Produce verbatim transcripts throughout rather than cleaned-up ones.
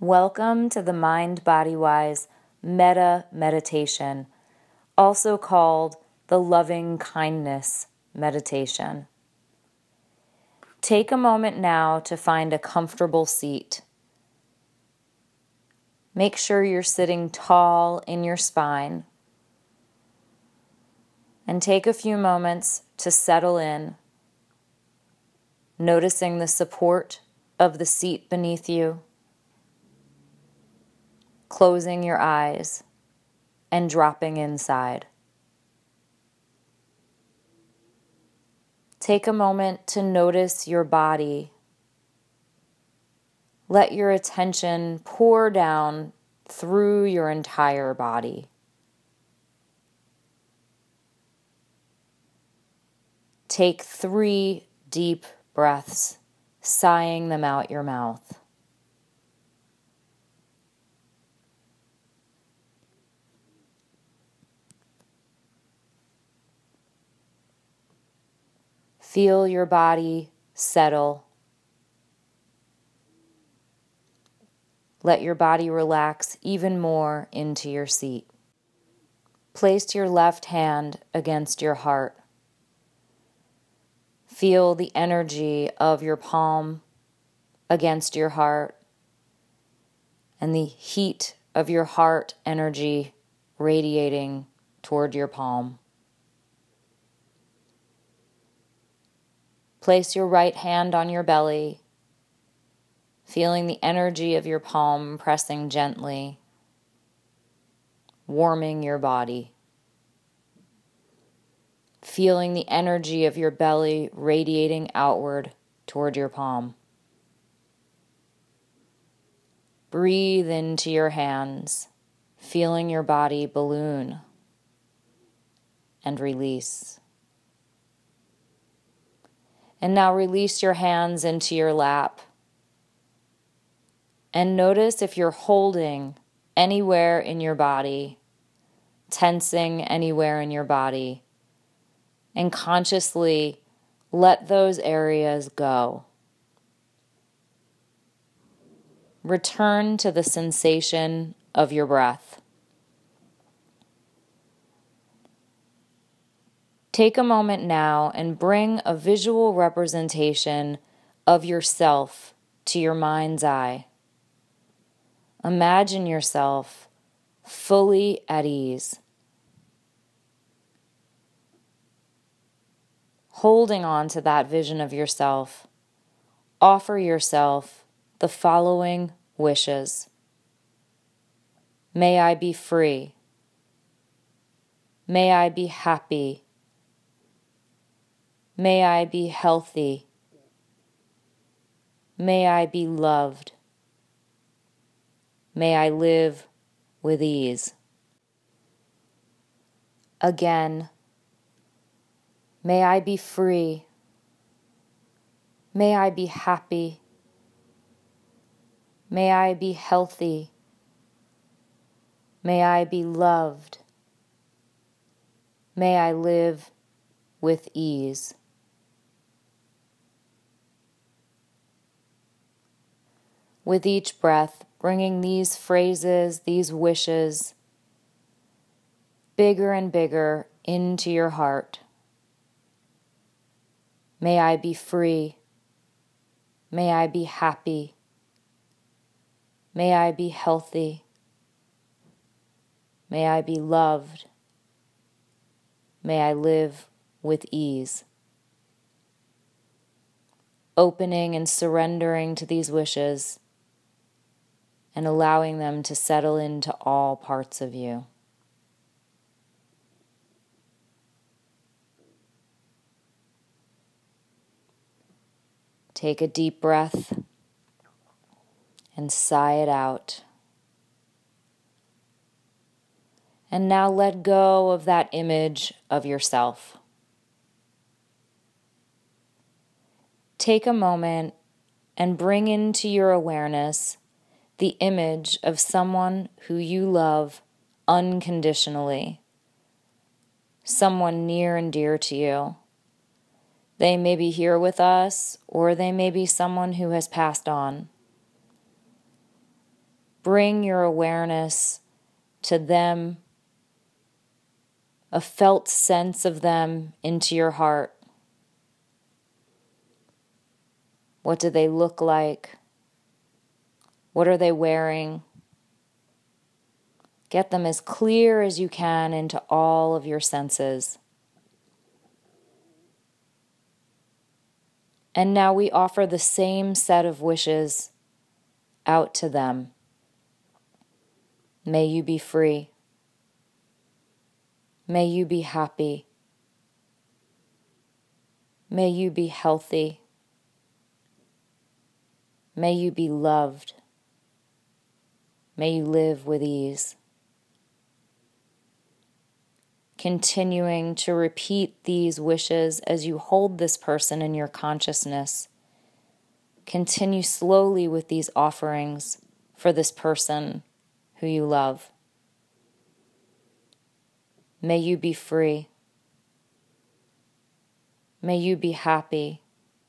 Welcome to the Mind Body Wise Metta Meditation, also called the Loving Kindness Meditation. Take a moment now to find a comfortable seat. Make sure you're sitting tall in your spine. And take a few moments to settle in, noticing the support of the seat beneath you, closing your eyes and dropping inside. Take a moment to notice your body. Let your attention pour down through your entire body. Take three deep breaths, sighing them out your mouth. Feel your body settle. Let your body relax even more into your seat. Place your left hand against your heart. Feel the energy of your palm against your heart and the heat of your heart energy radiating toward your palm. Place your right hand on your belly, feeling the energy of your palm pressing gently, warming your body. Feeling the energy of your belly radiating outward toward your palm. Breathe into your hands, feeling your body balloon and release. And now release your hands into your lap. And notice if you're holding anywhere in your body, tensing anywhere in your body, and consciously let those areas go. Return to the sensation of your breath. Take a moment now and bring a visual representation of yourself to your mind's eye. Imagine yourself fully at ease. Holding on to that vision of yourself, offer yourself the following wishes. May I be free. May I be happy. May I be healthy. May I be loved. May I live with ease. Again, may I be free. May I be happy. May I be healthy. May I be loved. May I live with ease. With each breath, bringing these phrases, these wishes, bigger and bigger into your heart. May I be free. May I be happy. May I be healthy. May I be loved. May I live with ease. Opening and surrendering to these wishes and allowing them to settle into all parts of you. Take a deep breath and sigh it out. And now let go of that image of yourself. Take a moment and bring into your awareness the image of someone who you love unconditionally, someone near and dear to you. They may be here with us, or they may be someone who has passed on. bring your awareness to them, a felt sense of them into your heart. What do they look like? What are they wearing? Get them as clear as you can into all of your senses. And now we offer the same set of wishes out to them. May you be free. May you be happy. May you be healthy. May you be loved. May you live with ease. Continuing to repeat these wishes as you hold this person in your consciousness. Continue slowly with these offerings for this person who you love. May you be free. May you be happy.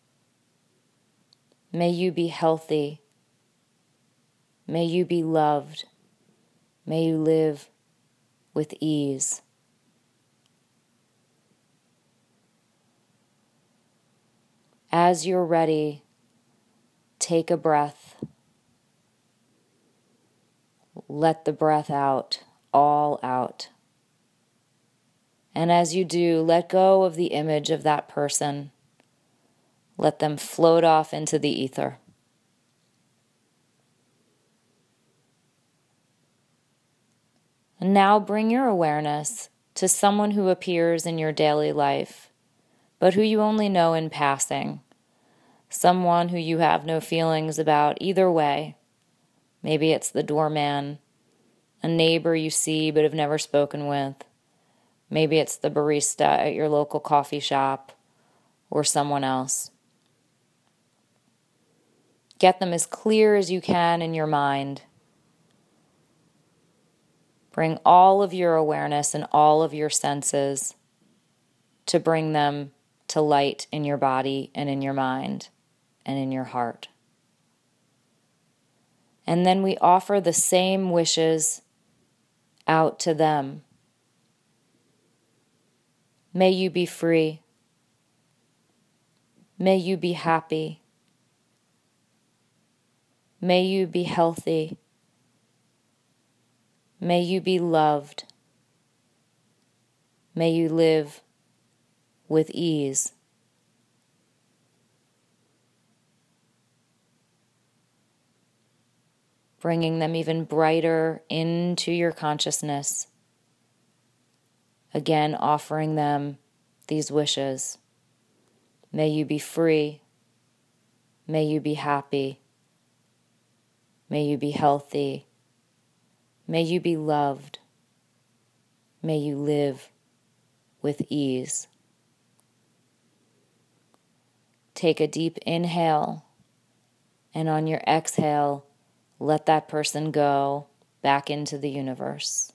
May you be healthy. May you be loved. May you live with ease. As you're ready, take a breath. Let the breath out, all out. And as you do, let go of the image of that person. Let them float off into the ether. And now bring your awareness to someone who appears in your daily life, but who you only know in passing. Someone who you have no feelings about either way. Maybe it's the doorman, a neighbor you see but have never spoken with. Maybe it's the barista at your local coffee shop, or someone else. Get them as clear as you can in your mind. Bring all of your awareness and all of your senses to bring them to light in your body and in your mind and in your heart. And then we offer the same wishes out to them. May you be free. May you be happy. May you be healthy. May you be loved. May you live with ease. Bringing them even brighter into your consciousness. Again, offering them these wishes. May you be free. May you be happy. May you be healthy. May you be loved. May you live with ease. Take a deep inhale, and on your exhale, let that person go back into the universe.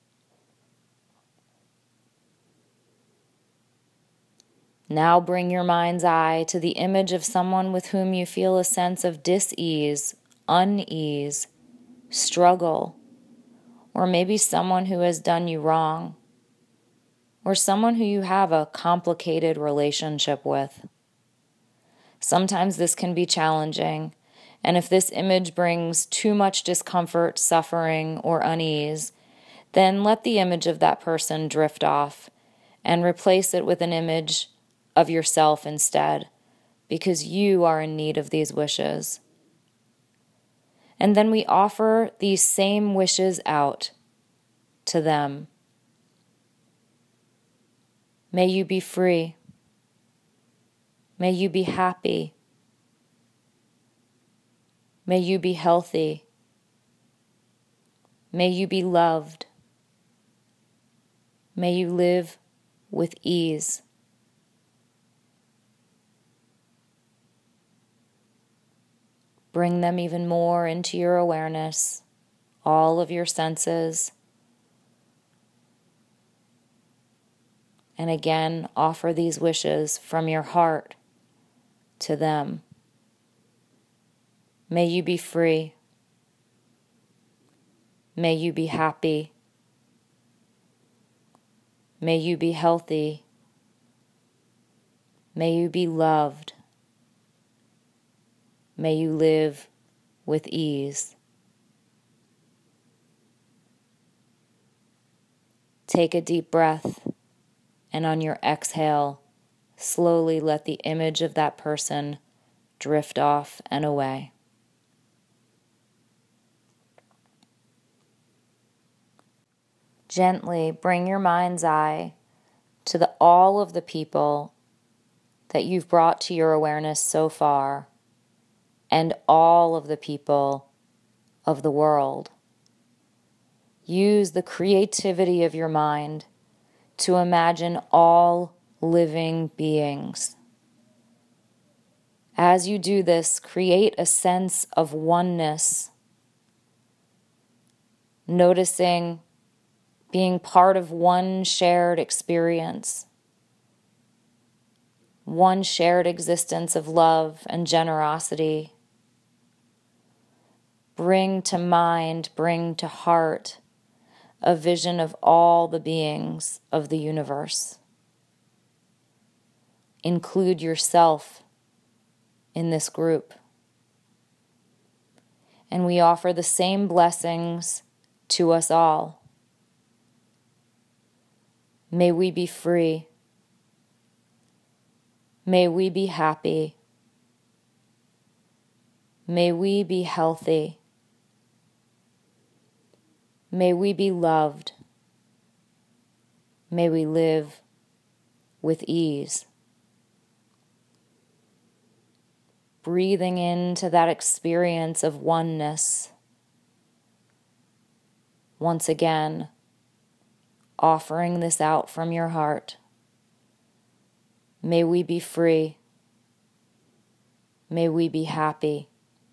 Now bring your mind's eye to the image of someone with whom you feel a sense of dis-ease, unease, struggle, or maybe someone who has done you wrong, or someone who you have a complicated relationship with. Sometimes this can be challenging, and if this image brings too much discomfort, suffering, or unease, then let the image of that person drift off and replace it with an image of yourself instead, because you are in need of these wishes. And then we offer these same wishes out to them. May you be free. May you be happy. May you be healthy. May you be loved. May you live with ease. Bring them even more into your awareness, all of your senses. And again, offer these wishes from your heart to them. May you be free. May you be happy. May you be healthy. May you be loved. May you live with ease. Take a deep breath, and on your exhale, slowly let the image of that person drift off and away. Gently bring your mind's eye to the, all of the people that you've brought to your awareness so far, and all of the people of the world. Use the creativity of your mind to imagine all living beings. As you do this, create a sense of oneness, noticing being part of one shared experience, one shared existence of love and generosity. Bring to mind, bring to heart a vision of all the beings of the universe. Include yourself in this group. And we offer the same blessings to us all. May we be free. May we be happy. May we be healthy. May we be loved. May we live with ease. Breathing into that experience of oneness. Once again, offering this out from your heart. May we be free. May we be happy.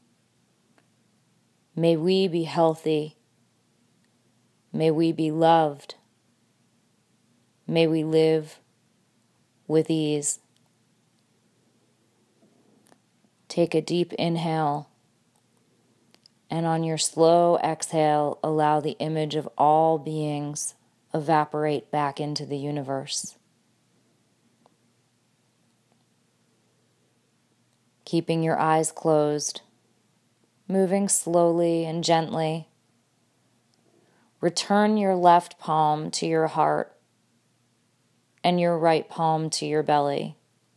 May we be healthy. May we be loved. May we live with ease. Take a deep inhale, and on your slow exhale, allow the image of all beings evaporate back into the universe. Keeping your eyes closed, moving slowly and gently, return your left palm to your heart and your right palm to your belly.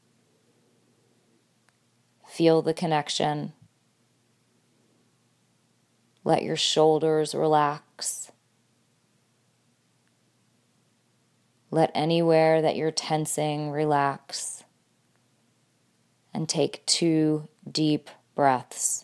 Feel the connection. Let your shoulders relax. Let anywhere that you're tensing relax. And take two deep breaths.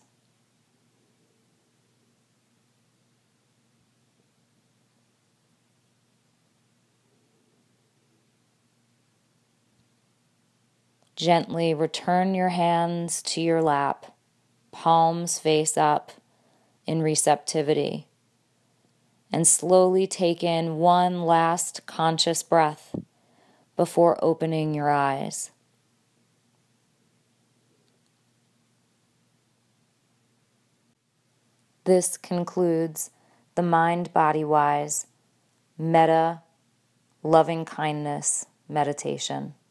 Gently return your hands to your lap, palms face up in receptivity, and slowly take in one last conscious breath before opening your eyes. This concludes the Mind Body Wise Metta Loving Kindness meditation.